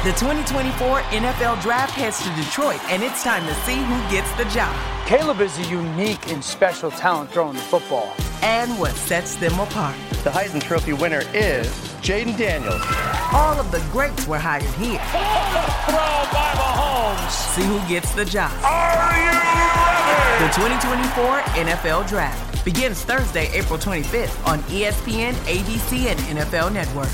The 2024 NFL Draft heads to Detroit, and it's time to see who gets the job. Caleb is a unique and special talent throwing the football. And what sets them apart. The Heisman Trophy winner is Jaden Daniels. All of the greats were hired here. Throw by Mahomes. See who gets the job. Are you ready? The 2024 NFL Draft begins Thursday, April 25th on ESPN, ABC, and NFL Network.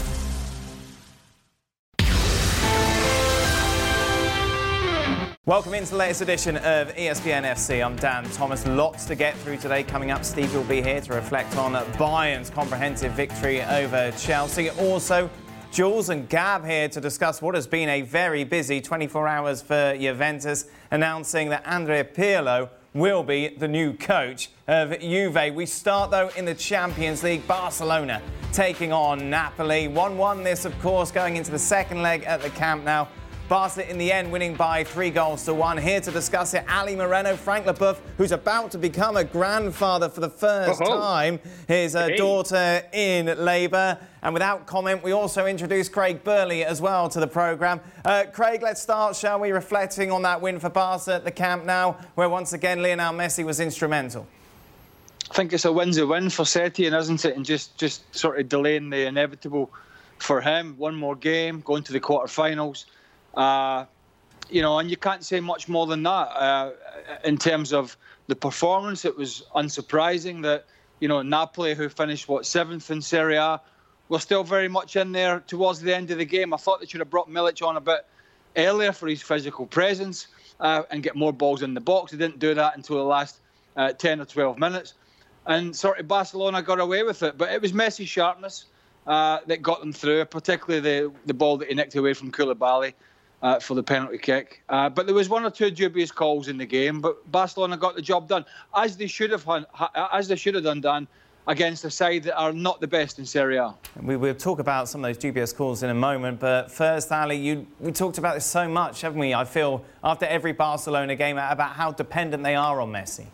Welcome into the latest edition of ESPN FC. I'm Dan Thomas. Lots to get through today. Coming up, Steve will be here to reflect on Bayern's comprehensive victory over Chelsea. Also, Jules and Gab here to discuss what has been a very busy 24 hours for Juventus, announcing that Andrea Pirlo will be the new coach of Juve. We start, though, in the Champions League. Barcelona taking on Napoli. 1-1 this, of course, going into the second leg at the Camp Nou. Barca in the end winning by 3-1. Here to discuss it, Ali Moreno, Frank Leboeuf, who's about to become a grandfather for the first time. His daughter in labour. And without comment, we also introduced Craig Burley as well to the programme. Craig, let's start, shall we, reflecting on that win for Barca at the Camp Nou, where once again Lionel Messi was instrumental. I think it's a win's a win for Setien, isn't it? And just sort of delaying the inevitable for him. One more game, going to the quarterfinals. And you can't say much more than that. In terms of the performance, it was unsurprising that, Napoli, who finished, 7th in Serie A, were still very much in there towards the end of the game. I thought they should have brought Milic on a bit earlier for his physical presence and get more balls in the box. They didn't do that until the last 10 or 12 minutes. And sort of Barcelona got away with it. But it was Messi's sharpness that got them through, particularly the ball that he nicked away from Koulibaly. For the penalty kick. But there was one or two dubious calls in the game, but Barcelona got the job done, as they should have done, Dan, against a side that are not the best in Serie A. We will talk about some of those dubious calls in a moment, but first, Ali, we talked about this so much, haven't we? I feel, after every Barcelona game, about how dependent they are on Messi.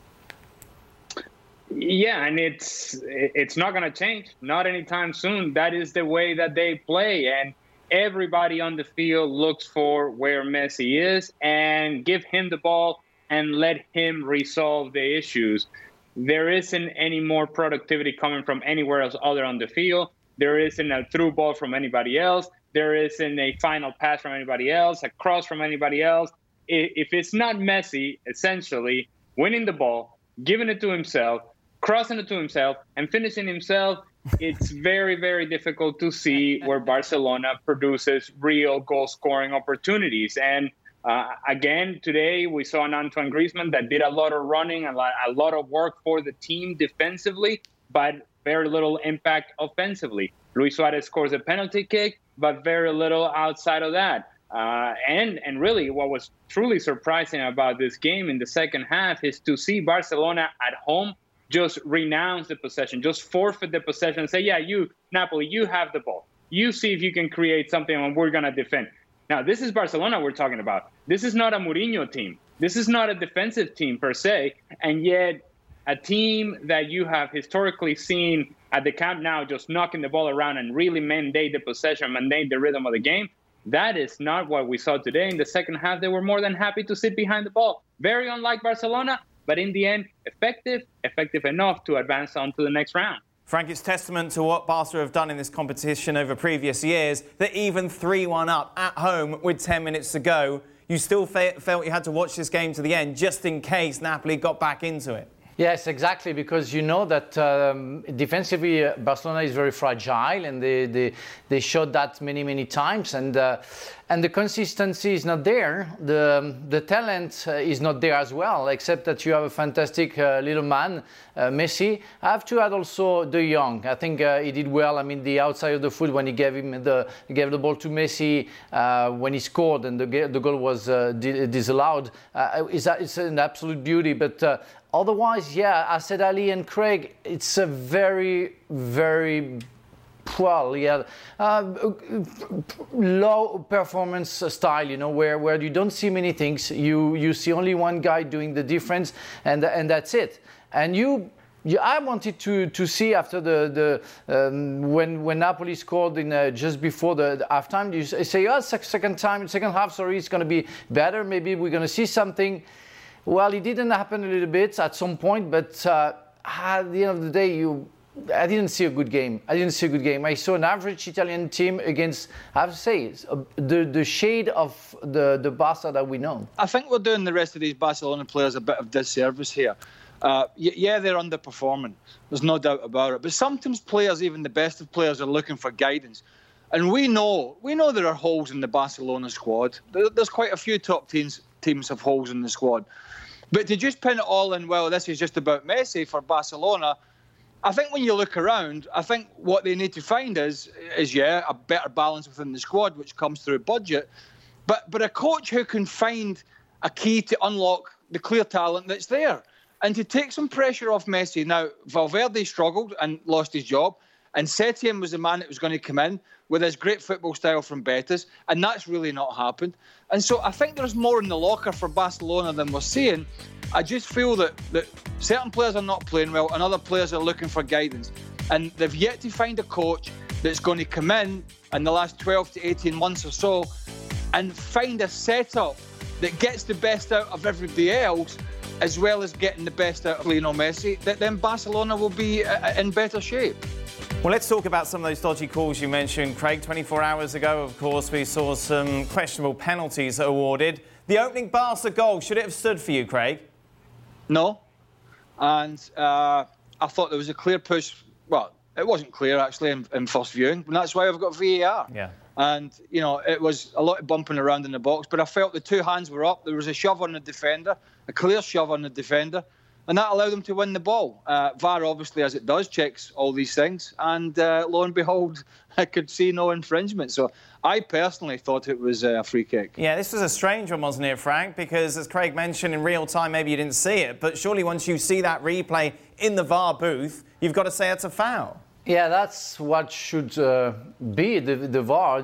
Yeah, and it's not going to change, not anytime soon. That is the way that they play, and everybody on the field looks for where Messi is and give him the ball and let him resolve the issues. There isn't any more productivity coming from anywhere else other on the field. There isn't a through ball from anybody else. There isn't a final pass from anybody else, a cross from anybody else. If it's not Messi, essentially, winning the ball, giving it to himself, crossing it to himself, and finishing himself, it's very, very difficult to see where Barcelona produces real goal-scoring opportunities. And again, today we saw an Antoine Griezmann that did a lot of running, a lot of work for the team defensively, but very little impact offensively. Luis Suarez scores a penalty kick, but very little outside of that. And really what was truly surprising about this game in the second half is to see Barcelona at home just renounce the possession, just forfeit the possession and say, yeah, you, Napoli, you have the ball. You see if you can create something and we're going to defend. Now, this is Barcelona we're talking about. This is not a Mourinho team. This is not a defensive team per se. And yet a team that you have historically seen at the Camp Nou just knocking the ball around and really mandate the possession, mandate the rhythm of the game. That is not what we saw today. In the second half, they were more than happy to sit behind the ball. Very unlike Barcelona. But in the end, effective enough to advance on to the next round. Frank, it's testament to what Barca have done in this competition over previous years, that even 3-1 up at home with 10 minutes to go, you still felt you had to watch this game to the end, just in case Napoli got back into it. Yes, exactly, because you know that defensively Barcelona is very fragile, and they showed that many times, and the consistency is not there. The talent is not there as well, except that you have a fantastic little man, Messi. I have to add also De Jong. I think he did well. I mean, the outside of the foot when he gave the ball to Messi when he scored and the goal was disallowed. It's an absolute beauty, but. Otherwise, yeah, I said Ali and Craig, it's a very, very low performance style, where you don't see many things. You see only one guy doing the difference, and that's it. And you I wanted to see after when Napoli scored in just before the halftime. You say, second half, it's going to be better. Maybe we're going to see something. Well, it didn't happen a little bit at some point, but at the end of the day, I didn't see a good game. I saw an average Italian team against, I have to say, the shade of the Barca that we know. I think we're doing the rest of these Barcelona players a bit of disservice here. Yeah, they're underperforming. There's no doubt about it. But sometimes players, even the best of players, are looking for guidance. And we know there are holes in the Barcelona squad. There's quite a few top teams have holes in the squad. But to just pin it all in, well, this is just about Messi for Barcelona, I think when you look around, I think what they need to find is a better balance within the squad, which comes through budget. But a coach who can find a key to unlock the clear talent that's there. And to take some pressure off Messi. Now, Valverde struggled and lost his job. And Setien was the man that was going to come in with his great football style from Betis. And that's really not happened. And so I think there's more in the locker for Barcelona than we're seeing. I just feel that certain players are not playing well and other players are looking for guidance. And they've yet to find a coach that's going to come in the last 12 to 18 months or so and find a setup that gets the best out of everybody else, as well as getting the best out of Lionel Messi, that then Barcelona will be in better shape. Well, let's talk about some of those dodgy calls you mentioned, Craig. 24 hours ago, of course, we saw some questionable penalties awarded. The opening Barca goal, should it have stood for you, Craig? No. And I thought there was a clear push. Well, it wasn't clear, actually, in first viewing. And that's why I've got VAR. Yeah. And, it was a lot of bumping around in the box. But I felt the two hands were up. There was a shove on the defender, a clear shove on the defender. And that allowed them to win the ball. VAR, obviously, as it does, checks all these things. And lo and behold, I could see no infringement. So I personally thought it was a free kick. Yeah, this was a strange one, wasn't it, Frank? Because, as Craig mentioned, in real time, maybe you didn't see it. But surely once you see that replay in the VAR booth, you've got to say it's a foul. Yeah, that's what should be the VAR,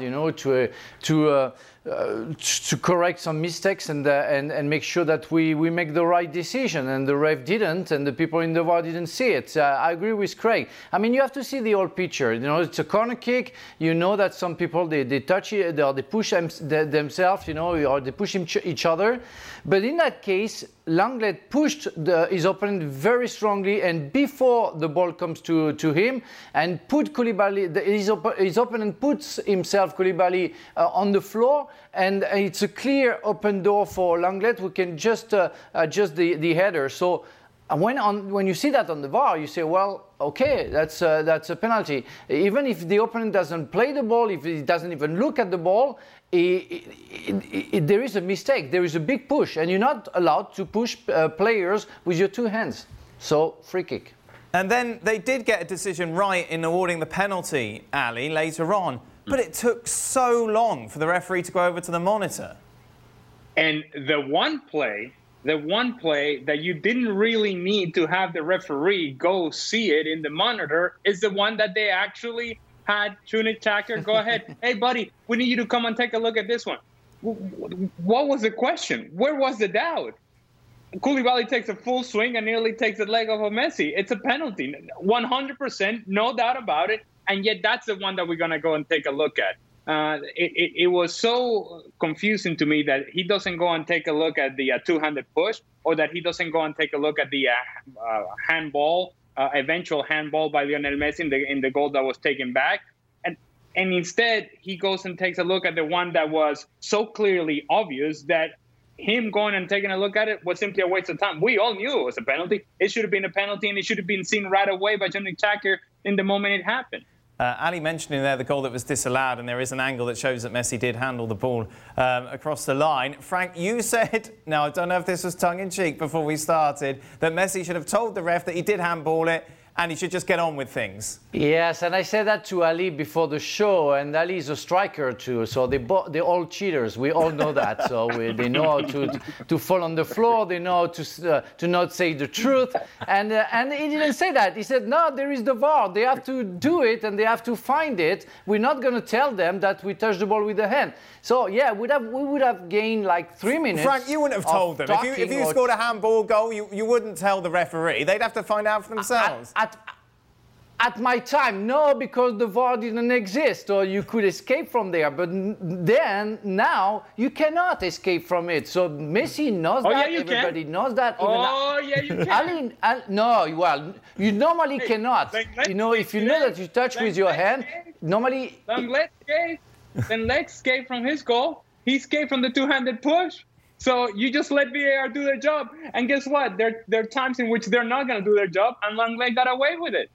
to correct some mistakes and make sure that we make the right decision. And the ref didn't, and the people in the VAR didn't see it. I agree with Craig. I mean, you have to see the whole picture. It's a corner kick. You know that some people they touch it, or they push themselves, or they push each other. But in that case, Lenglet pushed his opponent very strongly, and before the ball comes to him, and put Koulibaly, his opponent puts himself, Koulibaly, on the floor, and it's a clear open door for Lenglet, who can just adjust the header. So when you see that on the VAR, you say, well, okay, that's a penalty. Even if the opponent doesn't play the ball, if he doesn't even look at the ball, there is a mistake. There is a big push, and you're not allowed to push players with your two hands. So, free kick. And then they did get a decision right in awarding the penalty, Ali, later on. But it took so long for the referee to go over to the monitor. And the one play that you didn't really need to have the referee go see it in the monitor is the one that they actually had Tunic Chaka go ahead. Hey, buddy, we need you to come and take a look at this one. What was the question? Where was the doubt? Koulibaly takes a full swing and nearly takes the leg off of Messi. It's a penalty, 100%, no doubt about it. And yet that's the one that we're going to go and take a look at. It was so confusing to me that he doesn't go and take a look at the two-handed push, or that he doesn't go and take a look at the handball, eventual handball by Lionel Messi in the goal that was taken back. And instead, he goes and takes a look at the one that was so clearly obvious that him going and taking a look at it was simply a waste of time. We all knew it was a penalty. It should have been a penalty, and it should have been seen right away by Tunic Chaka in the moment it happened. Ali mentioned in there the goal that was disallowed, and there is an angle that shows that Messi did handle the ball across the line. Frank, you said, now I don't know if this was tongue-in-cheek before we started, that Messi should have told the ref that he did handball it, and he should just get on with things. Yes, and I said that to Ali before the show, and Ali is a striker too, so they're all cheaters. We all know that. So they know how to fall on the floor. They know how to not say the truth. And he didn't say that. He said, no, there is the VAR. They have to do it and they have to find it. We're not going to tell them that we touched the ball with the hand. So yeah, we would have gained like 3 minutes. Frank, you wouldn't have told them. If you scored a handball goal, you wouldn't tell the referee. They'd have to find out for themselves. At my time, no, because the VAR didn't exist, or you could escape from there. But then, now, you cannot escape from it. So Messi knows that. Yeah, everybody knows that. Yeah, you can. No, well, you normally cannot. You know, if you know that you touch with your hand, normally... Then Lex escaped from his goal. He escaped from the two-handed push. So you just let VAR do their job. And guess what? There are times in which they're not going to do their job, and Lenglet got away with it.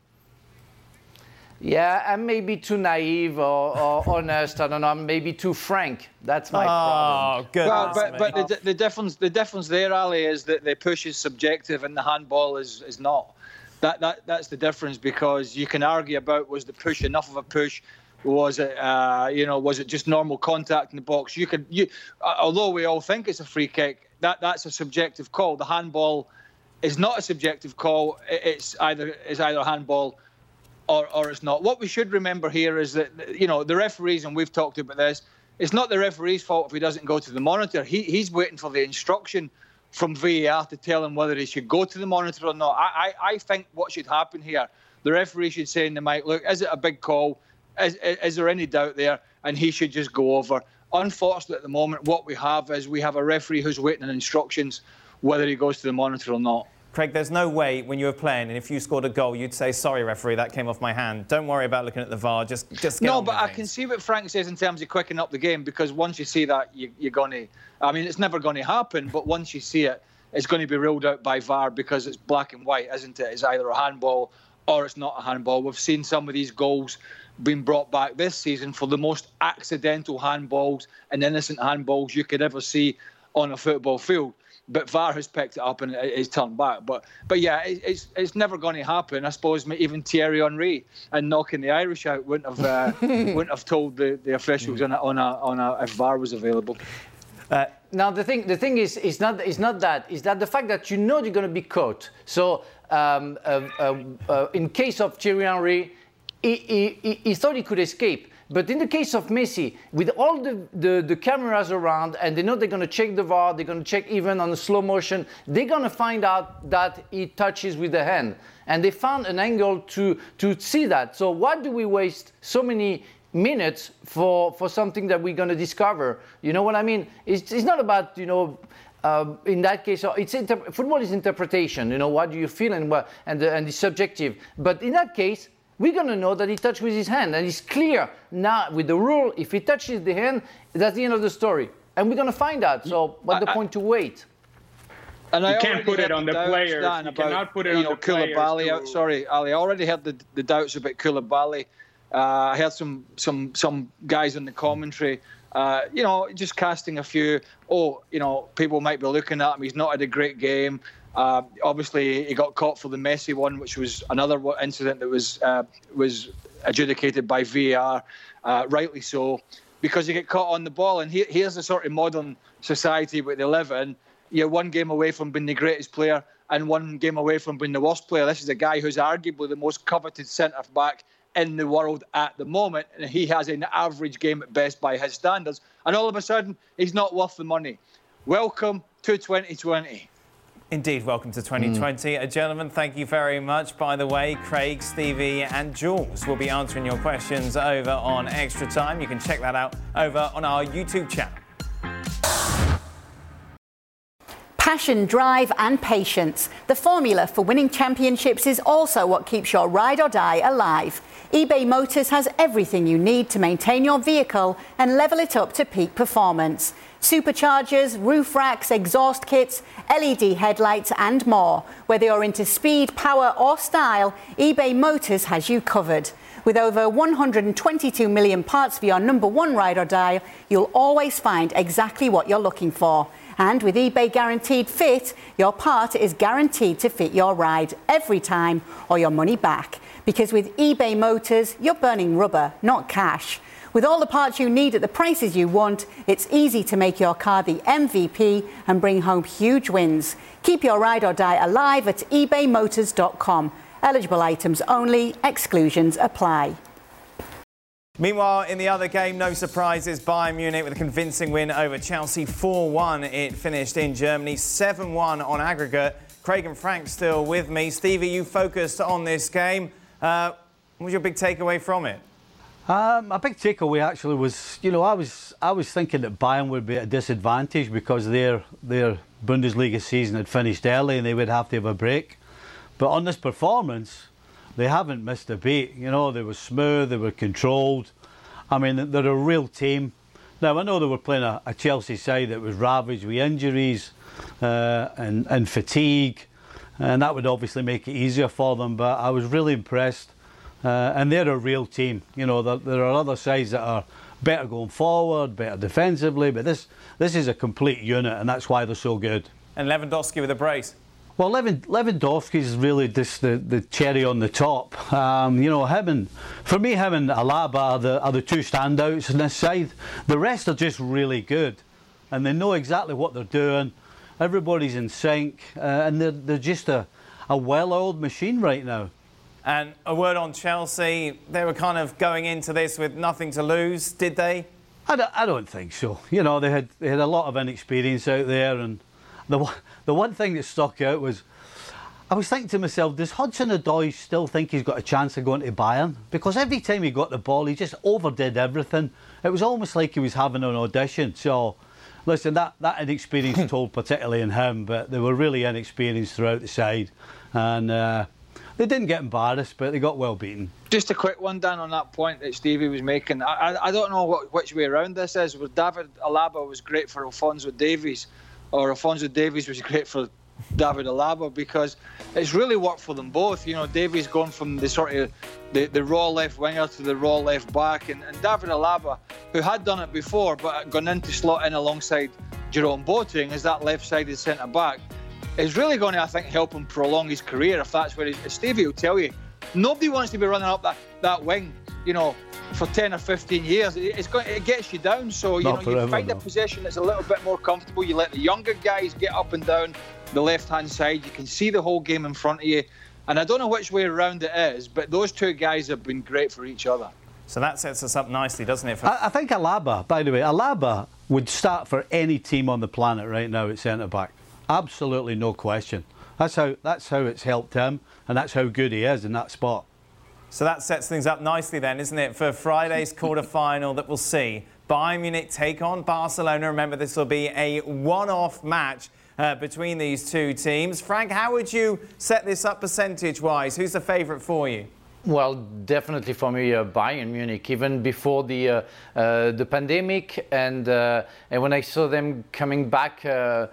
Yeah, I'm maybe too naive or honest. I don't know. I'm maybe too frank. That's my problem. Oh, good. Well, but the difference there, Ali, is that the push is subjective and the handball is not. That's the difference, because you can argue about, was the push enough of a push? Was it was it just normal contact in the box? Although we all think it's a free kick, that's a subjective call. The handball is not a subjective call. It's either a handball or it's not. What we should remember here is that, the referees, and we've talked about this, it's not the referee's fault if he doesn't go to the monitor. He's waiting for the instruction from VAR to tell him whether he should go to the monitor or not. I think what should happen here, the referee should say in the mic, look, is it a big call? Is there any doubt there? And he should just go over. Unfortunately, at the moment, what we have is a referee who's waiting on instructions whether he goes to the monitor or not. Craig, there's no way when you were playing and if you scored a goal, you'd say, sorry, referee, that came off my hand. Don't worry about looking at the VAR. Just get No, on but with I things. can see what Frank says in terms of quickening up the game, because once you see that, you're going to... I mean, it's never going to happen, but once you see it, it's going to be ruled out by VAR because it's black and white, isn't it? It's either a handball or it's not a handball. We've seen some of these goals being brought back this season for the most accidental handballs and innocent handballs you could ever see on a football field. But VAR has picked it up and it's turned back. But yeah, it's never going to happen. I suppose even Thierry Henry and knocking the Irish out wouldn't have told the officials if VAR was available. Now the thing is not that. Is that the fact that you're going to be caught. So in case of Thierry Henry, he thought he could escape. But in the case of Messi, with all the cameras around, and they know they're going to check the VAR, they're going to check even on the slow motion, they're going to find out that he touches with the hand. And they found an angle to see that. So why do we waste so many minutes for something that we're going to discover? You know what I mean? It's not about, in that case, football is interpretation. What do you feel and it's subjective. But in that case, we're going to know that he touched with his hand. And it's clear now with the rule, if he touches the hand, that's the end of the story. And we're going to find out. So what's the point to wait? And you can't put it on the players. You cannot put it on the players. Koulibaly. Sorry, Ali. I already heard the doubts about Koulibaly. I heard some guys in the commentary, just casting a few. People might be looking at him. He's not had a great game. Obviously, he got caught for the Messi one, which was another incident that was adjudicated by VAR, rightly so, because you get caught on the ball. And here's the sort of modern society that they live in. You're one game away from being the greatest player and one game away from being the worst player. This is a guy who's arguably the most coveted centre-back in the world at the moment, and he has an average game at best by his standards. And all of a sudden, he's not worth the money. Welcome to 2020. Indeed, welcome to 2020. Gentlemen, thank you very much. By the way, Craig, Stevie and Jules will be answering your questions over on Extra Time. You can check that out over on our YouTube channel. Passion, drive and patience. The formula for winning championships is also what keeps your ride or die alive. eBay Motors has everything you need to maintain your vehicle and level it up to peak performance. Superchargers, roof racks, exhaust kits, LED headlights and more. Whether you're into speed, power or style, eBay Motors has you covered. With over 122 million parts for your number one ride or die, you'll always find exactly what you're looking for. And with eBay Guaranteed Fit, your part is guaranteed to fit your ride every time or your money back. Because with eBay Motors, you're burning rubber, not cash. With all the parts you need at the prices you want, it's easy to make your car the MVP and bring home huge wins. Keep your ride or die alive at ebaymotors.com. Eligible items only, exclusions apply. Meanwhile, in the other game, no surprises. Bayern Munich with a convincing win over Chelsea 4-1. It finished in Germany 7-1 on aggregate. Craig and Frank still with me. Stevie, you focused on this game. What was your big takeaway from it? A big takeaway actually was, I was thinking that Bayern would be at a disadvantage because their Bundesliga season had finished early and they would have to have a break. But on this performance, they haven't missed a beat. They were smooth, they were controlled. I mean, they're a real team. Now, I know they were playing a Chelsea side that was ravaged with injuries and fatigue, and that would obviously make it easier for them, but I was really impressed. And they're a real team. There are other sides that are better going forward, better defensively, but this is a complete unit, and that's why they're so good. And Lewandowski with a brace. Well, Lewandowski is really just the cherry on the top. Him and Alaba are the two standouts in this side. The rest are just really good, and they know exactly what they're doing. Everybody's in sync, and they're just a well-oiled machine right now. And a word on Chelsea. They were kind of going into this with nothing to lose, did they? I don't think so. They had a lot of inexperience out there, and the one thing that stuck out was, I was thinking to myself, does Hudson-Odoi still think he's got a chance of going to Bayern? Because every time he got the ball, he just overdid everything. It was almost like he was having an audition. So, listen, that inexperience told particularly in him, but they were really inexperienced throughout the side, and they didn't get embarrassed, but they got well beaten. Just a quick one, Dan, on that point that Stevie was making. I don't know which way around this is. Where David Alaba was great for Alphonso Davies, or Alphonso Davies was great for David Alaba, because it's really worked for them both. Davies going from the sort of the raw left winger to the raw left back, and David Alaba, who had done it before but gone in to slot in alongside Jerome Boateng as that left-sided centre back, is really going to, I think, help him prolong his career, if that's where Stevie will tell you. Nobody wants to be running up that wing, for 10 or 15 years. It gets you down. So, you find a position that's a little bit more comfortable. You let the younger guys get up and down the left-hand side. You can see the whole game in front of you. And I don't know which way around it is, but those two guys have been great for each other. So that sets us up nicely, doesn't it? I think Alaba, by the way, Alaba would start for any team on the planet right now at centre-back. Absolutely no question. That's how it's helped him, and that's how good he is in that spot. So that sets things up nicely then, isn't it, for Friday's quarter-final that we'll see Bayern Munich take on Barcelona. Remember, this will be a one-off match between these two teams. Frank, how would you set this up percentage-wise? Who's the favourite for you? Well, definitely for me, Bayern Munich. Even before the pandemic, and when I saw them coming back,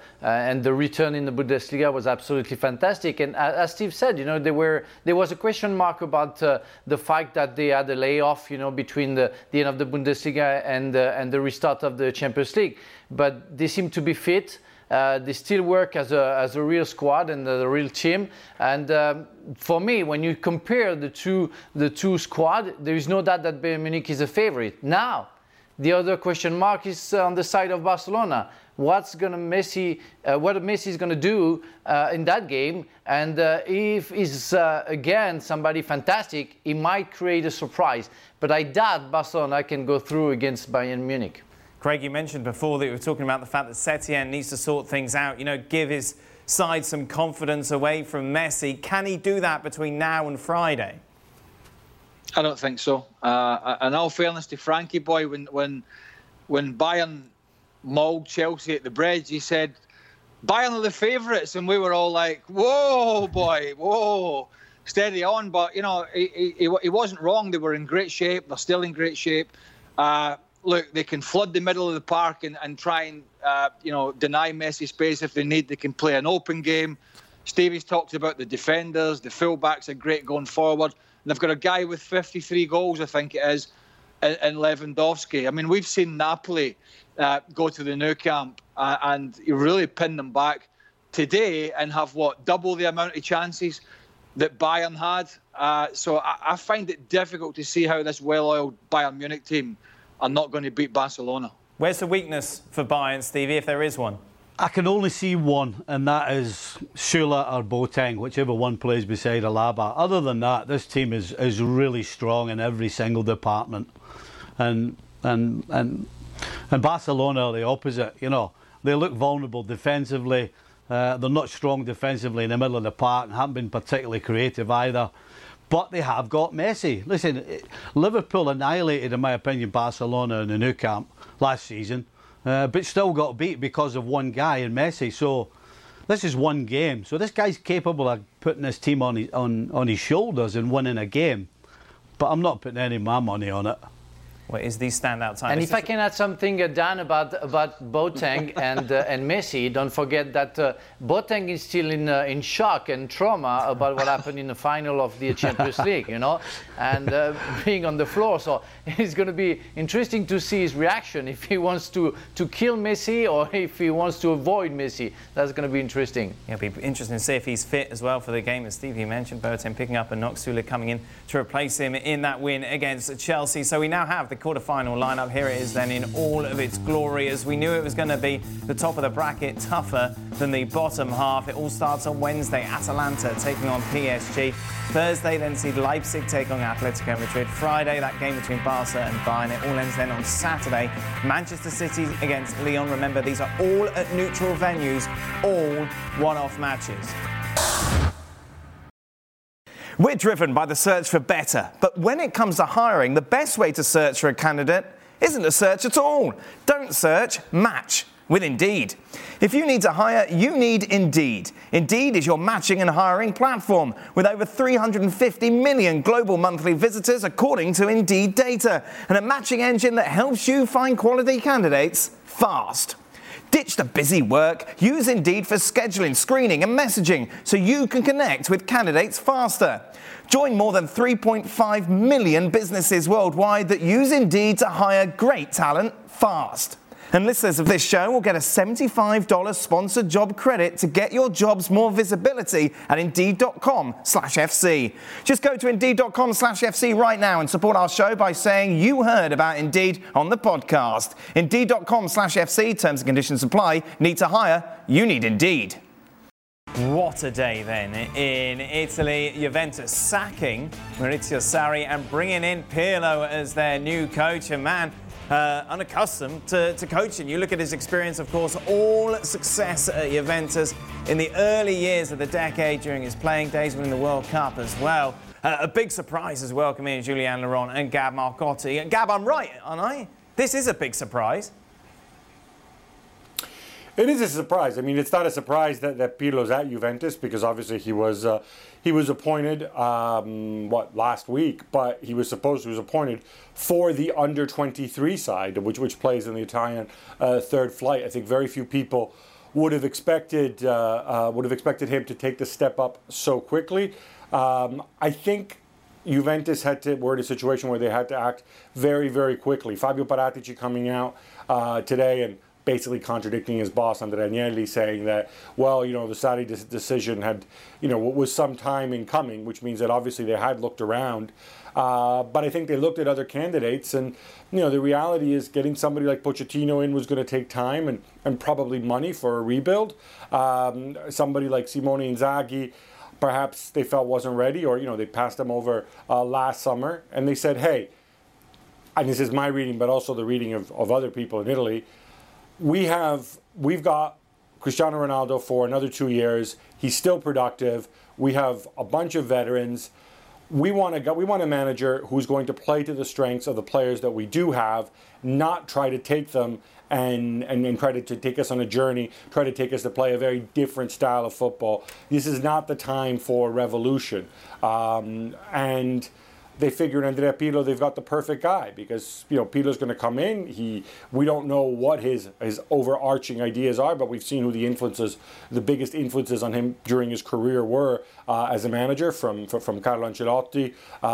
and the return in the Bundesliga was absolutely fantastic. And as Steve said, there was a question mark about the fact that they had a layoff, between the end of the Bundesliga and the restart of the Champions League. But they seem to be fit. They still work as a real squad and a real team. And for me, when you compare the two squad, there is no doubt that Bayern Munich is a favorite. Now, the other question mark is on the side of Barcelona. What Messi is going to do in that game, and if he's again somebody fantastic, he might create a surprise. But I doubt Barcelona can go through against Bayern Munich. Craig, you mentioned before that you were talking about the fact that Setien needs to sort things out, give his side some confidence away from Messi. Can he do that between now and Friday? I don't think so. In all fairness to Frankie boy, when Bayern mauled Chelsea at the Bridge, he said, Bayern are the favourites, and we were all like, whoa, boy, whoa, steady on. But, he wasn't wrong. They were in great shape. They're still in great shape. Look, they can flood the middle of the park and try and, deny Messi space if they need. They can play an open game. Stevie's talked about the defenders. The fullbacks are great going forward. And they've got a guy with 53 goals, I think it is, and Lewandowski. I mean, we've seen Napoli go to the Nou Camp and really pin them back today and have, double the amount of chances that Bayern had. So I find it difficult to see how this well-oiled Bayern Munich team are not going to beat Barcelona. Where's the weakness for Bayern, Stevie, if there is one? I can only see one, and that is Süle or Boateng, whichever one plays beside Alaba. Other than that, this team is really strong in every single department. And Barcelona are the opposite. You know, they look vulnerable defensively. They're not strong defensively in the middle of the park and haven't been particularly creative either. But they have got Messi. Listen, Liverpool annihilated, in my opinion, Barcelona in the Nou Camp last season, but still got beat because of one guy in Messi. So this is one game. So this guy's capable of putting his team on his shoulders and winning a game. But I'm not putting any of my money on it. What is the standout time? And if I can add something, Dan, about Boateng and Messi, don't forget that Boateng is still in shock and trauma about what happened in the final of the Champions League, you know, and being on the floor. So it's going to be interesting to see his reaction, if he wants to kill Messi or if he wants to avoid Messi. That's going to be interesting. It'll be interesting to see if he's fit as well for the game. As Stevie mentioned, Boateng picking up a knock, Süle coming in to replace him in that win against Chelsea. So we now have the quarter-final lineup. Here it is then in all of its glory, as we knew it was going to be the top of the bracket, tougher than the bottom half. It all starts on Wednesday. Atalanta taking on PSG. Thursday then see Leipzig take on Atletico Madrid. Friday, that game between Barca and Bayern. It all ends then on Saturday. Manchester City against Lyon. Remember, these are all at neutral venues, all one-off matches. We're driven by the search for better, but when it comes to hiring, the best way to search for a candidate isn't to search at all. Don't search, match with Indeed. If you need to hire, you need Indeed. Indeed is your matching and hiring platform with over 350 million global monthly visitors according to Indeed data, and a matching engine that helps you find quality candidates fast. Ditch the busy work. Use Indeed for scheduling, screening and messaging so you can connect with candidates faster. Join more than 3.5 million businesses worldwide that use Indeed to hire great talent fast. And listeners of this show will get a $75 sponsored job credit to get your jobs more visibility at Indeed.com/FC. Just go to Indeed.com/FC right now and support our show by saying you heard about Indeed on the podcast. Indeed.com/FC, terms and conditions apply. Need to hire? You need Indeed. What a day then in Italy. Juventus sacking Maurizio Sarri and bringing in Pirlo as their new coach. And man, unaccustomed to coaching. You look at his experience, of course, all success at Juventus in the early years of the decade during his playing days, winning the World Cup as well. A big surprise as well coming in Julien Laurent and Gab Marcotti. Gab, I'm right, aren't I? This is a big surprise. It is a surprise. I mean, it's not a surprise that Pirlo's at Juventus because obviously he was appointed last week, but he was appointed for the under-23 side, which plays in the Italian third flight. I think very few people would have expected him to take the step up so quickly. I think Juventus were in a situation where they had to act very, very quickly. Fabio Paratici coming out today and basically contradicting his boss, Andrea Agnelli, saying that, well, you know, the Sarri decision had, was some time in coming, which means that obviously they had looked around. But I think they looked at other candidates, and, the reality is getting somebody like Pochettino in was going to take time and probably money for a rebuild. Somebody like Simone Inzaghi, perhaps they felt wasn't ready, or, they passed him over last summer, and they said, hey, and this is my reading, but also the reading of other people in Italy, we've got Cristiano Ronaldo for another 2 years. He's still productive. We have a bunch of veterans. We want a manager who's going to play to the strengths of the players that we do have, not try to take them and try to take us on a journey, try to take us to play a very different style of football. This is not the time for revolution. And they figured Andrea Pirlo, they've got the perfect guy because, Pirlo's going to come in. We don't know what his overarching ideas are, but we've seen who the biggest influences on him during his career were as a manager, from Carlo Ancelotti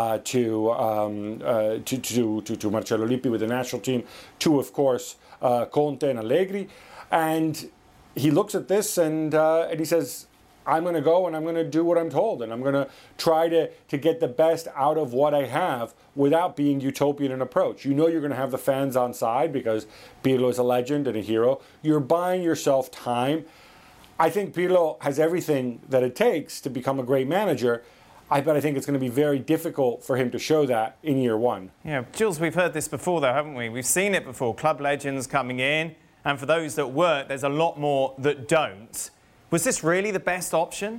to Marcello Lippi with the national team, to, of course, Conte and Allegri. And he looks at this and he says, I'm going to go and I'm going to do what I'm told, and I'm going to try to get the best out of what I have without being utopian in approach. You're going to have the fans on side because Pirlo is a legend and a hero. You're buying yourself time. I think Pirlo has everything that it takes to become a great manager. But I think it's going to be very difficult for him to show that in year one. Yeah, Jules, we've heard this before though, haven't we? We've seen it before. Club legends coming in, and for those that work, there's a lot more that don't. Was this really the best option?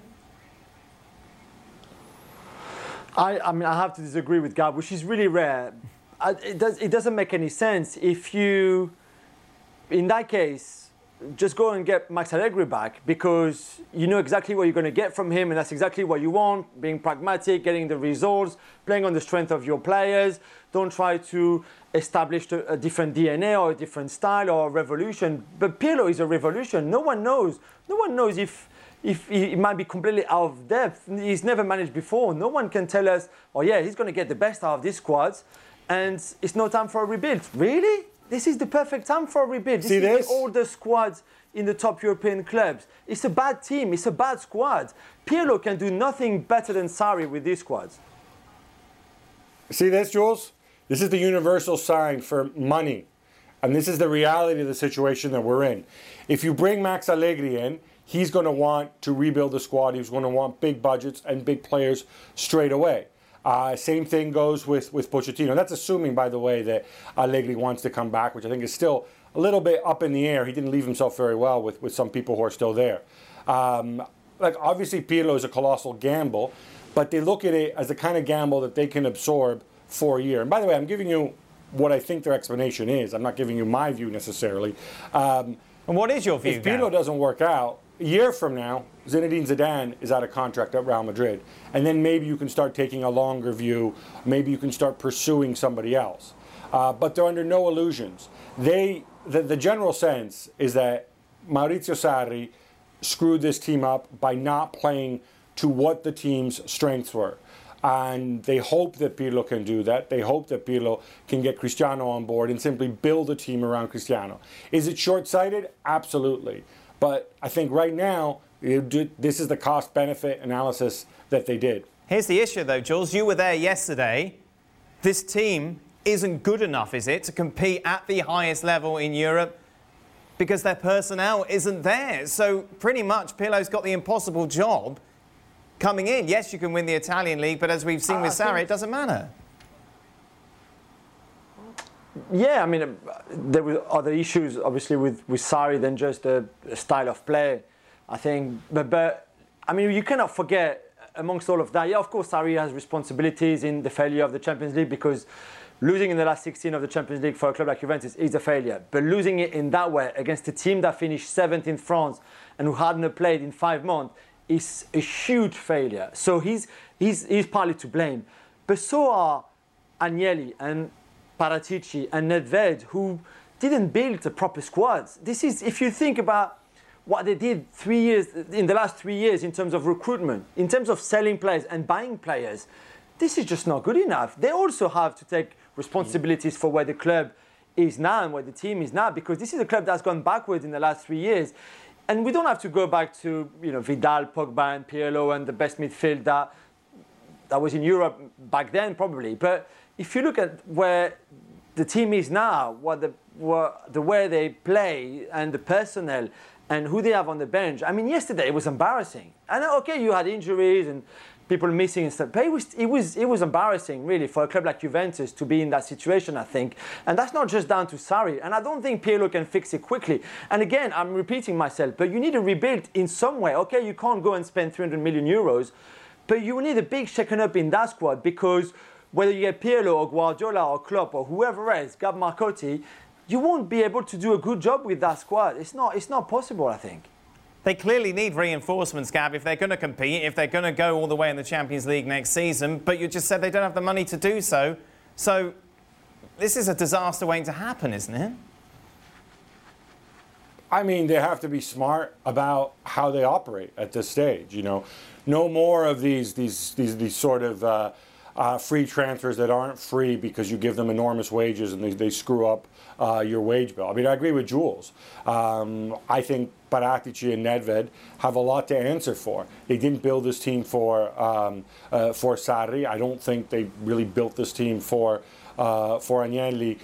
I mean, I have to disagree with Gab, which is really rare. It doesn't make any sense if you, in that case, just go and get Max Allegri back, because you know exactly what you're going to get from him, and that's exactly what you want, being pragmatic, getting the results, playing on the strength of your players. Don't try to establish a different DNA or a different style or a revolution. But Pirlo is a revolution. No one knows if he might be completely out of depth. He's never managed before. No one can tell us, oh yeah, he's going to get the best out of this squad, and it's no time for a rebuild. Really? This is the perfect time for a rebuild. This is the oldest squad in the top European clubs. It's a bad team. It's a bad squad. Pirlo can do nothing better than Sarri with this squad. See this, Jules? This is the universal sign for money. And this is the reality of the situation that we're in. If you bring Max Allegri in, he's going to want to rebuild the squad. He's going to want big budgets and big players straight away. Same thing goes with Pochettino. That's assuming, by the way, that Allegri wants to come back, which I think is still a little bit up in the air. He didn't leave himself very well with some people who are still there. Obviously, Pirlo is a colossal gamble, but they look at it as the kind of gamble that they can absorb for a year. And by the way, I'm giving you what I think their explanation is. I'm not giving you my view necessarily. And what is your view? If Pirlo doesn't work out, a year from now, Zinedine Zidane is out of contract at Real Madrid. And then maybe you can start taking a longer view. Maybe you can start pursuing somebody else. But they're under no illusions. The general sense is that Maurizio Sarri screwed this team up by not playing to what the team's strengths were. And they hope that Pirlo can do that. They hope that Pirlo can get Cristiano on board and simply build a team around Cristiano. Is it short-sighted? Absolutely. But I think right now, this is the cost-benefit analysis that they did. Here's the issue, though, Jules. You were there yesterday. This team isn't good enough, is it, to compete at the highest level in Europe because their personnel isn't there. So pretty much Pirlo's got the impossible job coming in. Yes, you can win the Italian league, but as we've seen with Sarri, it doesn't matter. Yeah, I mean, there were other issues, obviously, with Sarri than just the style of play, I think. But I mean, you cannot forget, amongst all of that, yeah, of course, Sarri has responsibilities in the failure of the Champions League, because losing in the last 16 of the Champions League for a club like Juventus is a failure. But losing it in that way against a team that finished 7th in France and who hadn't played in 5 months is a huge failure. So he's partly to blame. But so are Agnelli and Paratici and Nedved, who didn't build a proper squad. This is, if you think about what they did in the last 3 years in terms of recruitment, in terms of selling players and buying players, this is just not good enough. They also have to take responsibilities for where the club is now and where the team is now, because this is a club that's gone backwards in the last 3 years. And we don't have to go back to Vidal, Pogba and Pirlo and the best midfield that was in Europe back then probably. But if you look at where the team is now, the way they play and the personnel and who they have on the bench, I mean, yesterday it was embarrassing. And okay, you had injuries and people missing and stuff, but it was embarrassing really for a club like Juventus to be in that situation, I think. And that's not just down to Sarri. And I don't think Pirlo can fix it quickly. And again, I'm repeating myself, but you need to rebuild in some way. Okay, you can't go and spend 300 million euros, but you need a big shaking up in that squad, because whether you get Pirlo or Guardiola or Klopp or whoever else, Gab Marcotti, you won't be able to do a good job with that squad. It's not possible, I think. They clearly need reinforcements, Gab, if they're going to compete, if they're going to go all the way in the Champions League next season. But you just said they don't have the money to do so. So this is a disaster waiting to happen, isn't it? I mean, they have to be smart about how they operate at this stage. You know, no more of these sort of free transfers that aren't free because you give them enormous wages and they screw up your wage bill. I mean, I agree with Jules. I think Paratici and Nedved have a lot to answer for. They didn't build this team for Sarri. I don't think they really built this team for Allegri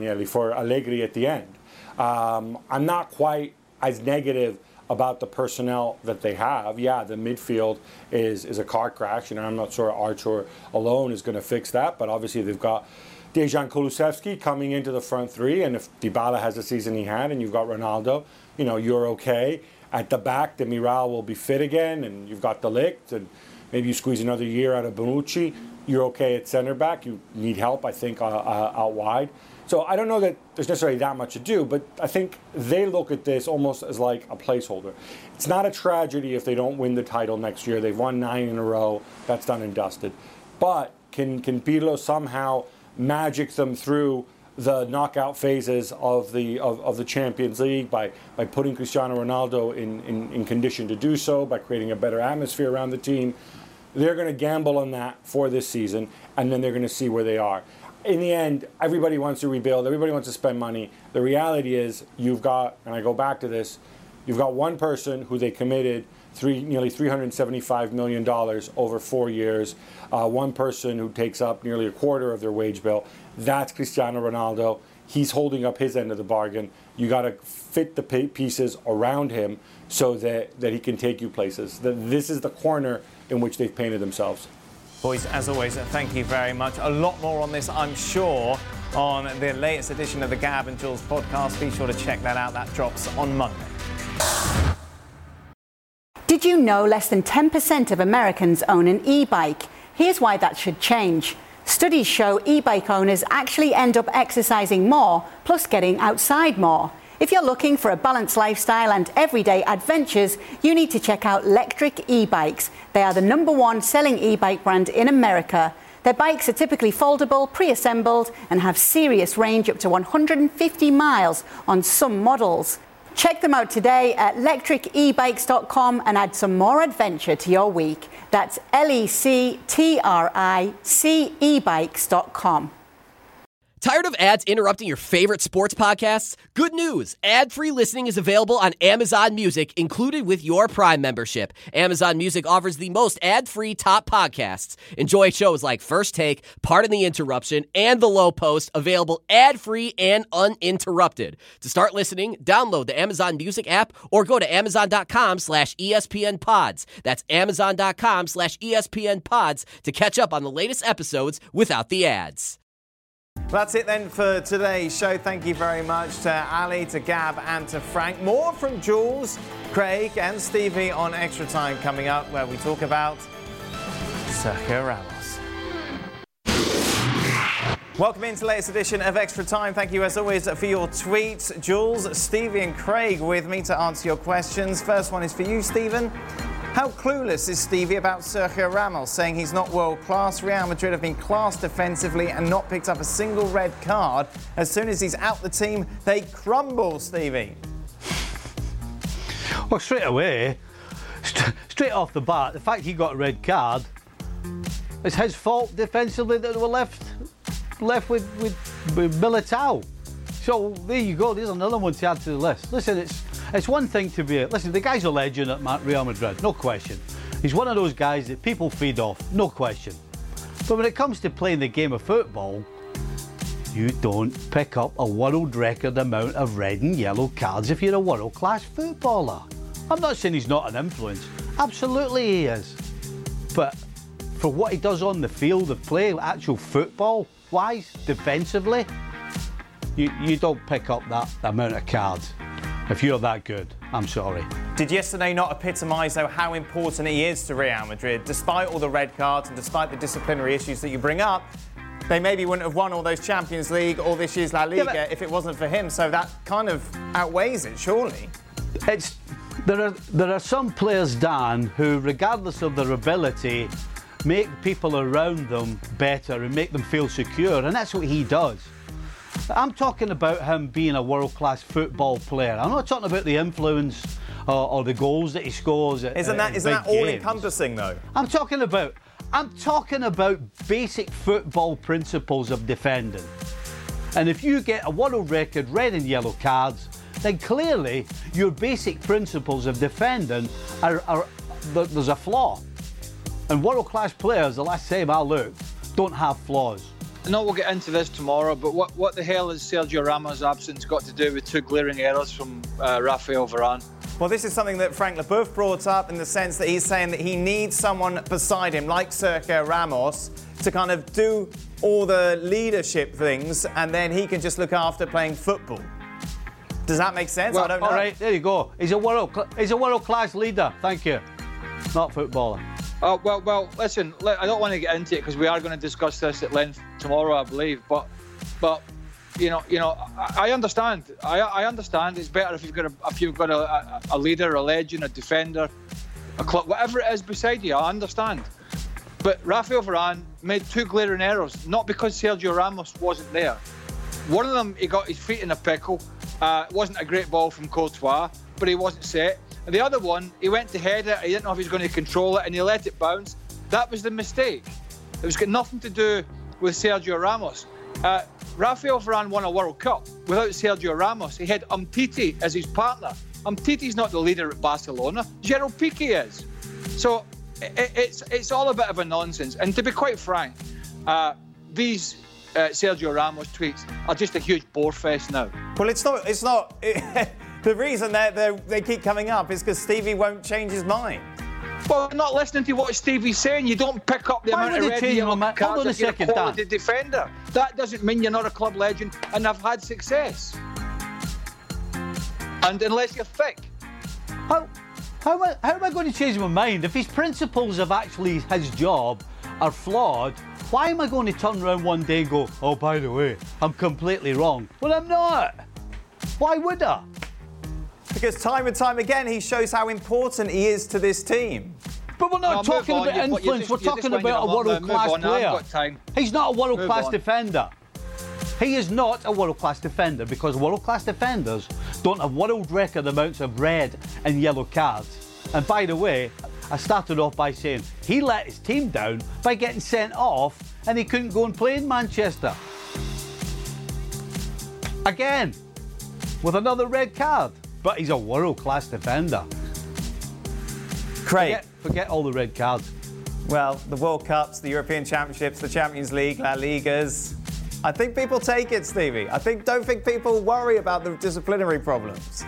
at the end. I'm not quite as negative about the personnel that they have. Yeah, the midfield is a car crash, and I'm not sure Archer alone is going to fix that, but obviously they've got Dejan Kulusevski coming into the front three, and if Dybala has the season he had and you've got Ronaldo, you know, you're okay. At the back, Demiral will be fit again, and you've got De Ligt, and maybe you squeeze another year out of Bonucci, you're okay at centre back. You need help, I think, out wide. So I don't know that there's necessarily that much to do, but I think they look at this almost as like a placeholder. It's not a tragedy if they don't win the title next year. They've won 9 in a row. That's done and dusted. But can Pirlo somehow magic them through the knockout phases of the Champions League by putting Cristiano Ronaldo in condition to do so, by creating a better atmosphere around the team? They're going to gamble on that for this season, and then they're going to see where they are. In the end, everybody wants to rebuild. Everybody wants to spend money. The reality is you've got, and I go back to this, you've got one person who they committed nearly $375 million over 4 years, one person who takes up nearly a quarter of their wage bill. That's Cristiano Ronaldo. He's holding up his end of the bargain. You got to fit the pieces around him so that he can take you places. This is the corner in which they've painted themselves. Boys, as always, thank you very much. A lot more on this, I'm sure, on the latest edition of the Gab and Jules podcast. Be sure to check that out. That drops on Monday. Did you know less than 10% of Americans own an e-bike? Here's why that should change. Studies show e-bike owners actually end up exercising more, plus getting outside more. If you're looking for a balanced lifestyle and everyday adventures, you need to check out Lectric e-bikes. They are the #1 selling e-bike brand in America. Their bikes are typically foldable, pre-assembled, and have serious range up to 150 miles on some models. Check them out today at lectricebikes.com and add some more adventure to your week. That's lectricebikes.com. Tired of ads interrupting your favorite sports podcasts? Good news! Ad-free listening is available on Amazon Music, included with your Prime membership. Amazon Music offers the most ad-free top podcasts. Enjoy shows like First Take, Pardon the Interruption, and The Low Post, available ad-free and uninterrupted. To start listening, download the Amazon Music app or go to amazon.com/ESPN Pods. That's amazon.com/ESPN Pods to catch up on the latest episodes without the ads. That's it then for today's show. Thank you very much to Ali, to Gab and to Frank. More from Jules, Craig and Stevie on Extra Time coming up, where we talk about Sergio Ramos. Welcome into the latest edition of Extra Time. Thank you as always for your tweets. Jules, Stevie and Craig with me to answer your questions. First one is for you, Stephen. How clueless is Stevie about Sergio Ramos, saying he's not world-class? Real Madrid have been class defensively and not picked up a single red card. As soon as he's out the team, they crumble, Stevie. Well, straight away, straight off the bat, the fact he got a red card, it's his fault defensively that they were left with Militao. So there you go, there's another one to add to the list. Listen, it's one thing to be... Listen, the guy's a legend at Real Madrid, no question. He's one of those guys that people feed off, no question. But when it comes to playing the game of football, you don't pick up a world record amount of red and yellow cards if you're a world-class footballer. I'm not saying he's not an influence. Absolutely he is. But for what he does on the field of play, actual football-wise, defensively, you don't pick up that amount of cards. If you're that good, I'm sorry. Did yesterday not epitomise, though, how important he is to Real Madrid? Despite all the red cards and despite the disciplinary issues that you bring up, they maybe wouldn't have won all those Champions League or this year's La Liga if it wasn't for him. So that kind of outweighs it, surely. There are some players, Dan, who, regardless of their ability, make people around them better and make them feel secure, and that's what he does. I'm talking about him being a world-class football player. I'm not talking about the influence or the goals that he scores. Isn't that all-encompassing, though? I'm talking about basic football principles of defending. And if you get a world record red and yellow cards, then clearly your basic principles of defending there's a flaw. And world-class players, the last time I looked, don't have flaws. I know we'll get into this tomorrow, but what the hell has Sergio Ramos' absence got to do with 2 glaring errors from Rafael Varane? Well, this is something that Frank Leboeuf brought up in the sense that he's saying that he needs someone beside him, like Sergio Ramos, to kind of do all the leadership things, and then he can just look after playing football. Does that make sense? Well, I don't know. All right, there you go. He's a world-class leader. Thank you. Not footballer. Well, listen, I don't want to get into it because we are going to discuss this at length tomorrow, I believe. But you know, I understand. I understand. It's better if you've got a leader, a legend, a defender, a club, whatever it is beside you. I understand. But Rafael Varane made 2 glaring errors, not because Sergio Ramos wasn't there. One of them, he got his feet in a pickle. It wasn't a great ball from Courtois, but he wasn't set. And the other one, he went to head it, he didn't know if he was going to control it, and he let it bounce. That was the mistake. It was got nothing to do with Sergio Ramos. Rafael Varane won a World Cup without Sergio Ramos. He had Umtiti as his partner. Umtiti's not the leader at Barcelona. Gerard Piqué is. So it's all a bit of a nonsense. And to be quite frank, these Sergio Ramos tweets are just a huge bore fest now. Well, it's not. The reason they keep coming up is because Stevie won't change his mind. Well, not listening to what Stevie's saying. You don't pick up the amount of red yellow cards. Hold on a second, Dan. Defender. That doesn't mean you're not a club legend and have had success. And unless you're thick. How am I going to change my mind? If his principles of actually his job are flawed, why am I going to turn around one day and go, oh, by the way, I'm completely wrong? Well, I'm not. Why would I? Because time and time again, he shows how important he is to this team. But we're not talking about influence. We're talking about a world-class player. He's not a world-class defender. He is not a world-class defender because world-class defenders don't have world record amounts of red and yellow cards. And by the way, I started off by saying he let his team down by getting sent off and he couldn't go and play in Manchester. Again, with another red card. But he's a world-class defender. Craig. Forget all the red cards. Well, the World Cups, the European Championships, the Champions League, La Ligas. I think people take it, Stevie. Don't think people worry about the disciplinary problems.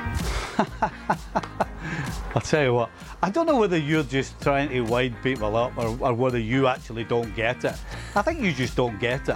I'll tell you what, I don't know whether you're just trying to wind people up or whether you actually don't get it. I think you just don't get it.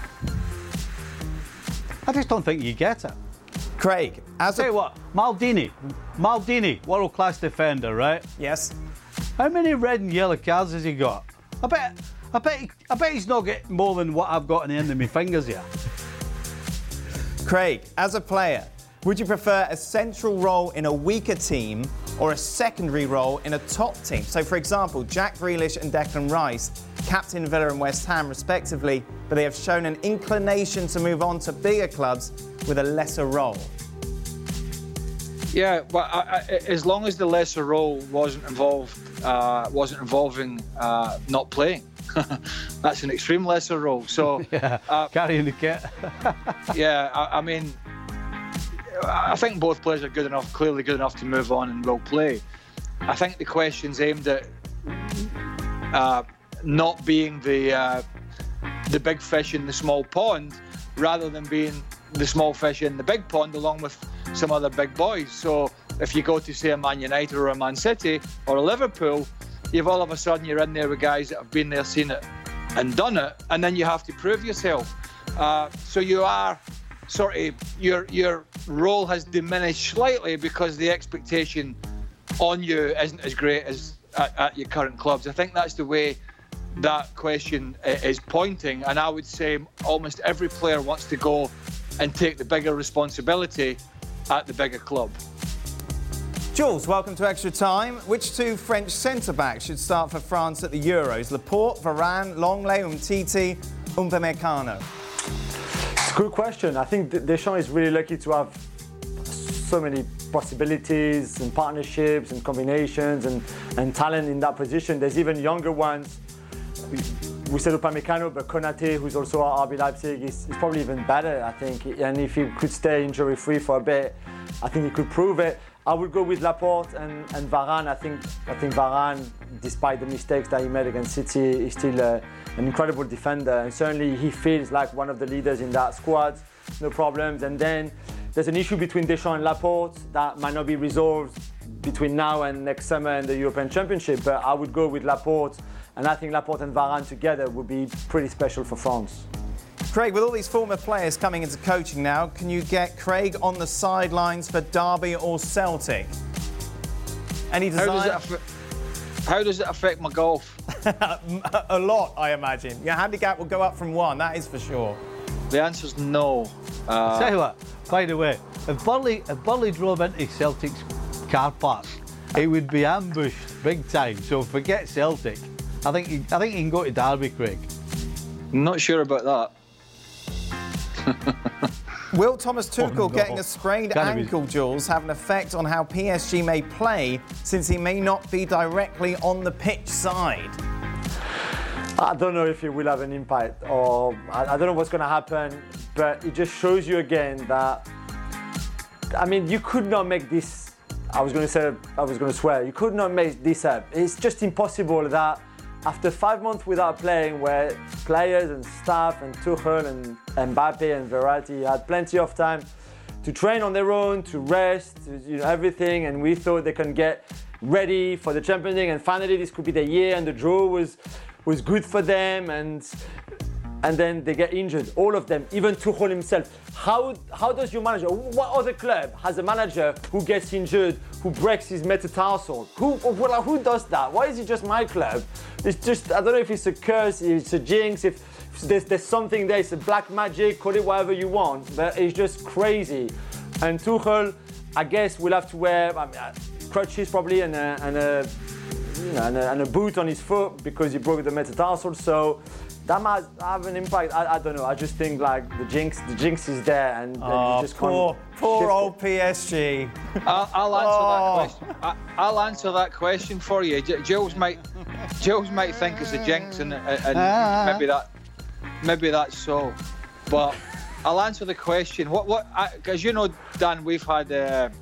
I just don't think you get it. Craig, I'll tell you what, Maldini, world-class defender, right? Yes. How many red and yellow cards has he got? I bet he's not getting more than what I've got in the end of my fingers here. Craig, as a player, would you prefer a central role in a weaker team or a secondary role in a top team? So, for example, Jack Grealish and Declan Rice, captain Villa and West Ham respectively, but they have shown an inclination to move on to bigger clubs with a lesser role. Yeah, but as long as the lesser role wasn't involving not playing, that's an extreme lesser role. So carrying the kit. I mean, I think both players are clearly good enough to move on and will play. I think the question's aimed at not being the big fish in the small pond, rather than being the small fish in the big pond along with some other big boys. So if you go to, say, a Man United or a Man City or a Liverpool, you've all of a sudden you're in there with guys that have been there, seen it and done it, and then you have to prove yourself. So you are sort of, your role has diminished slightly because the expectation on you isn't as great as at your current clubs. I think that's the way that question is pointing, and I would say almost every player wants to go and take the bigger responsibility at the bigger club. Jules, welcome to Extra Time. Which two French centre-backs should start for France at the Euros? Laporte, Varane, Longley, Umtiti, Upamecano? It's a good question. I think Deschamps is really lucky to have so many possibilities and partnerships and combinations and talent in that position. There's even younger ones. We said Upamecano, but Konate, who's also at RB Leipzig, is probably even better, I think. And if he could stay injury-free for a bit, I think he could prove it. I would go with Laporte and Varane. I think Varane, despite the mistakes that he made against City, is still an incredible defender. And certainly he feels like one of the leaders in that squad. No problems. And then there's an issue between Deschamps and Laporte that might not be resolved between now and next summer in the European Championship. But I would go with Laporte. And I think Laporte and Varane together would be pretty special for France. Craig, with all these former players coming into coaching now, can you get Craig on the sidelines for Derby or Celtic? Any desire? How does it affect my golf? A lot, I imagine. Your handicap will go up from 1, that is for sure. The answer's no. I'll tell you what, by the way, if Burley drove into Celtic's car park, it would be ambushed big time. So forget Celtic. I think you can go to Derby, Craig. Not sure about that. Will Thomas Tuchel getting a sprained ankle, Jules, have an effect on how PSG may play, since he may not be directly on the pitch side? I don't know if it will have an impact, or I don't know what's going to happen, but it just shows you again that, I mean, you could not make this, I was going to swear, you could not make this up. It's just impossible that after 5 months without playing, where players and staff and Tuchel and Mbappe and Verratti had plenty of time to train on their own, to rest, everything, and we thought they can get ready for the Champions League, and finally this could be the year, and the draw was good for them, and then they get injured, all of them, even Tuchel himself. How does your manager, what other club has a manager who gets injured, who breaks his metatarsal? Who does that? Why is it just my club? It's just, I don't know if it's a curse, it's a jinx, if there's something there, it's a black magic, call it whatever you want, but it's just crazy. And Tuchel, I guess, will have to wear crutches probably and a boot on his foot because he broke the metatarsal, so that might have an impact. I don't know. I just think like the jinx is there, and you just poor old PSG. I'll answer that question. I'll answer that question for you. Jules might think it's a jinx, and maybe that's so. But I'll answer the question. Because you know, Dan, we've had a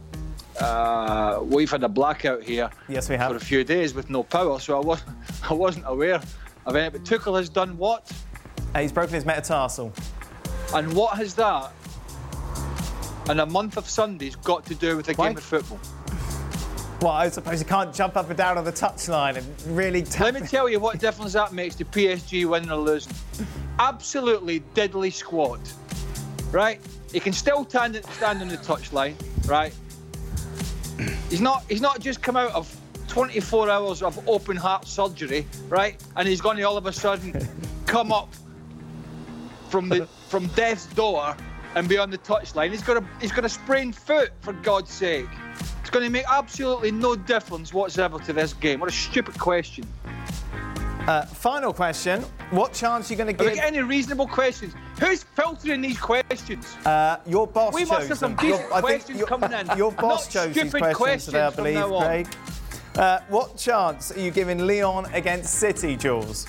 blackout here. Yes, we have. For a few days with no power, so I wasn't aware of it. But Tuchel has done what? He's broken his metatarsal. And what has that, and a month of Sundays, got to do with a game of football? Well, I suppose you can't jump up and down on the touchline and really Let me tell you what difference that makes to PSG winning or losing. Absolutely diddly squat, right? He can still stand on the touchline, right? He's not just come out of 24 hours of open heart surgery, right? And he's going to all of a sudden come up from death's door and be on the touchline. He's got a sprained foot, for God's sake. It's going to make absolutely no difference whatsoever to this game. What a stupid question. Final question. What chance are you going to give? Have we got any reasonable questions? Who's filtering these questions? Your boss chose them. We must have some decent questions coming in. Your boss chose these questions today, I believe, Craig. What chance are you giving Lyon against City, Jules?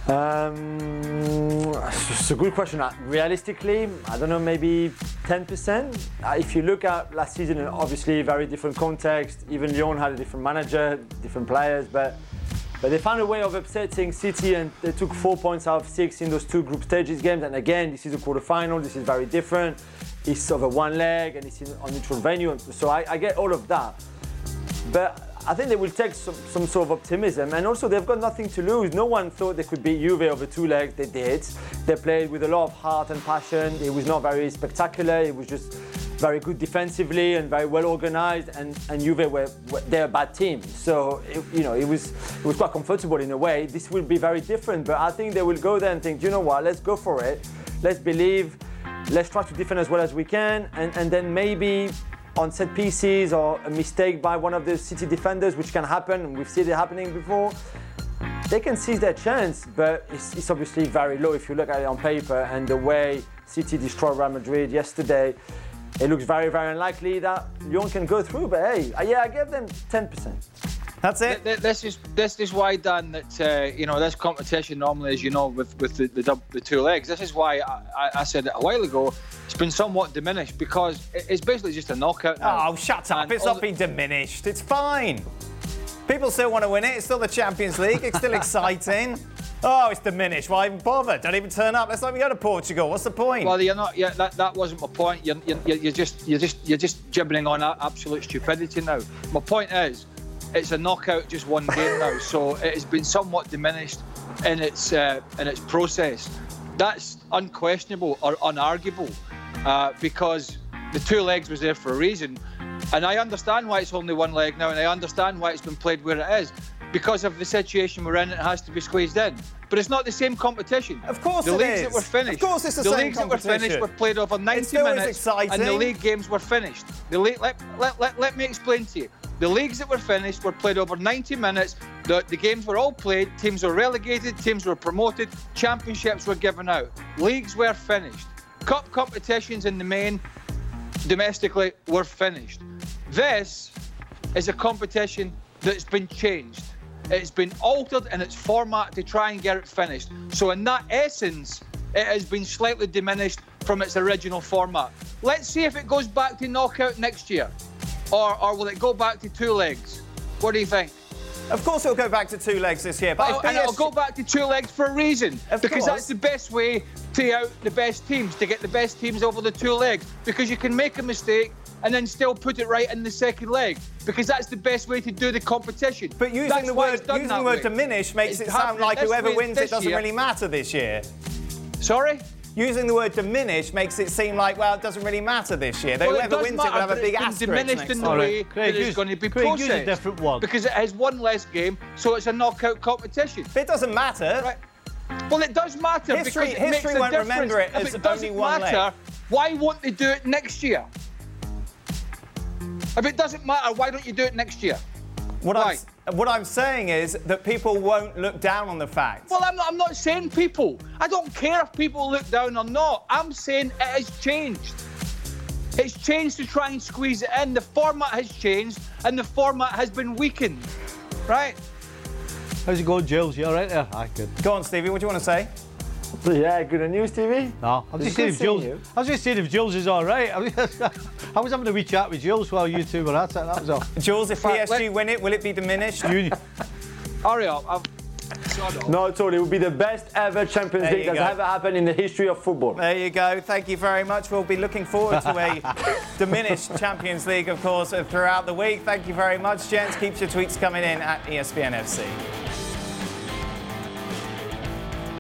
It's a good question. Realistically, I don't know, maybe 10%. If you look at last season, obviously very different context. Even Lyon had a different manager, different players, but they found a way of upsetting City, and they took 4 points out of 6 in those 2 group stages games. And again, this is a quarter-final. This is very different. It's over one leg, and it's on neutral venue. So I get all of that. But I think they will take some sort of optimism, and also they've got nothing to lose. No one thought they could beat Juve over 2 legs. They did. They played with a lot of heart and passion. It was not very spectacular. It was just very good defensively and very well organised. And Juve they're a bad team, so it was quite comfortable in a way. This will be very different, but I think they will go there and think, you know what? Let's go for it. Let's believe. Let's try to defend as well as we can, and then maybe on set pieces or a mistake by one of the City defenders, which can happen. We've seen it happening before. They can seize their chance, but it's obviously very low if you look at it on paper. And the way City destroyed Real Madrid yesterday, it looks very, very unlikely that Lyon can go through. But hey, yeah, I give them 10%. That's it. This is why, Dan, that this competition normally, as you know, with the two legs. This is why I said it a while ago. It's been somewhat diminished because it's basically just a knockout now. Oh, shut up! It's not been diminished. It's fine. People still want to win it. It's still the Champions League. It's still exciting. Oh, it's diminished. Why even bother? Don't even turn up. Let's not even go to Portugal. What's the point? Well, you're not. Yeah, that wasn't my point. You're just gibbering on absolute stupidity now. My point is, it's a knockout, just one game now. So it has been somewhat diminished in its process. That's unquestionable or unarguable because the two legs was there for a reason. And I understand why it's only one leg now, and I understand why it's been played where it is. Because of the situation we're in, it has to be squeezed in. But it's not the same competition. Of course the it leagues is. that were finished. Of course it's the same competition. The leagues that were finished were played over 90 minutes, and the league games were finished. Let me explain to you. The leagues that were finished were played over 90 minutes. The games were all played. Teams were relegated. Teams were promoted. Championships were given out. Leagues were finished. Cup competitions in the main, domestically, were finished. This is a competition that's been changed. It's been altered in its format to try and get it finished. So in that essence, it has been slightly diminished from its original format. Let's see if it goes back to knockout next year. Or will it go back to two legs? What do you think? Of course it'll go back to two legs this year. But and it'll go back to two legs for a reason. Because course. that's the best way to out the best teams, to get the best teams over the two legs. Because you can make a mistake and then still put it right in the second leg. Because that's the best way to do the competition. But using the word diminish makes it sound like whoever wins it doesn't really matter this year. Sorry? Using the word diminish makes it seem like, well, it doesn't really matter this year. Whoever wins it will have a big asterisk diminished next in the time. way that it's going to be processed. Use a different word. Because it has one less game, so it's a knockout competition. But it doesn't matter. Right. Well, it does matter because it makes a won't difference. remember it as if it only doesn't one matter, leg. why won't they do it next year? If it doesn't matter, why don't you do it next year? What I'm saying is that people won't look down on the fact. Well, I'm not saying people. I don't care if people look down or not. I'm saying it has changed. It's changed to try and squeeze it in. The format has changed and the format has been weakened. Right? How's it going, Jules? You all right there? Aye, good. Go on, Stevie. What do you want to say? Yeah, good on you, Stevie. No, I was just saying if Jules is all right. I was having a wee chat with Jules while you two were at it. That was all. Jules, if PSG win it, will it be diminished? Hurry up. No, totally. It will be the best ever Champions League that's ever happened in the history of football. There you go. Thank you very much. We'll be looking forward to a diminished Champions League, of course, throughout the week. Thank you very much, gents. Keep your tweets coming in at ESPN FC.